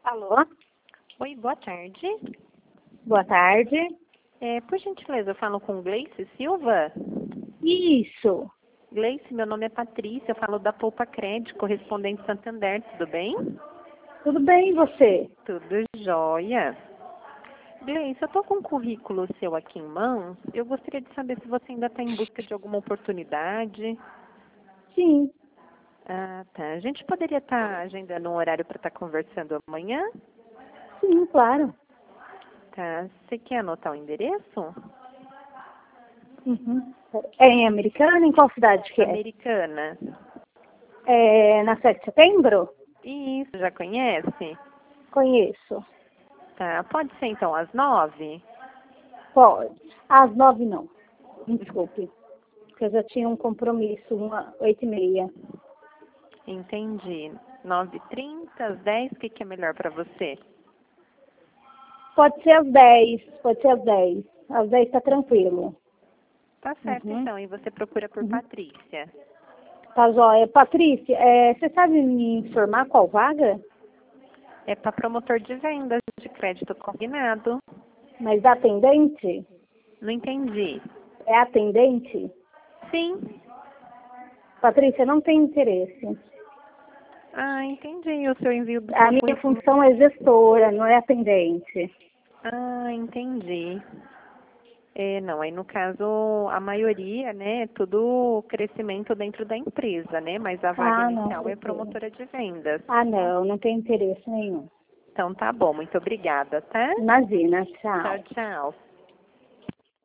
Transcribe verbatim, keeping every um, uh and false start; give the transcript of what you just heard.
Alô? Oi, boa tarde. Boa tarde. É, por gentileza, eu falo com Gleice Silva? Isso. Gleice, meu nome é Patrícia, eu falo da Poupa Crédito, correspondente Santander, tudo bem? Tudo bem, e você? Tudo jóia. Gleice, eu estou com um currículo seu aqui em mãos, eu gostaria de saber se você ainda está em busca de alguma oportunidade. Sim. Ah, tá. A gente poderia estar agendando um horário para estar conversando amanhã? Sim, claro. Tá. Você quer anotar o endereço? Uhum. É em Americana? Em qual cidade que é? Americana. É na sete de setembro? Isso, já conhece? Conheço. Tá. Pode ser então às nove? Pode. Às nove não. Desculpe. Porque eu já tinha um compromisso, uma, oito e meia. Entendi. Nove e trinta, às dez, o que, que é melhor para você? Pode ser às dez. Pode ser às dez. Às dez tá tranquilo. Tá certo, Uhum. então. E você procura por Uhum. Patrícia. Tá joia. Patrícia, é, você sabe me informar qual vaga? É para promotor de vendas de crédito combinado. Mas atendente? Não entendi. É atendente? Sim. Patrícia, não tem interesse. Ah, entendi. O seu envio do A seu minha currículo. função é gestora, não é atendente. Ah, entendi. É, não, aí no caso, a maioria, né, é tudo crescimento dentro da empresa, né? Mas a vaga Ah, não, inicial é tranquilo. promotora de vendas. Ah, não, não tem interesse nenhum. Então tá bom, muito obrigada, tá? Imagina, Tchau, tchau. tchau.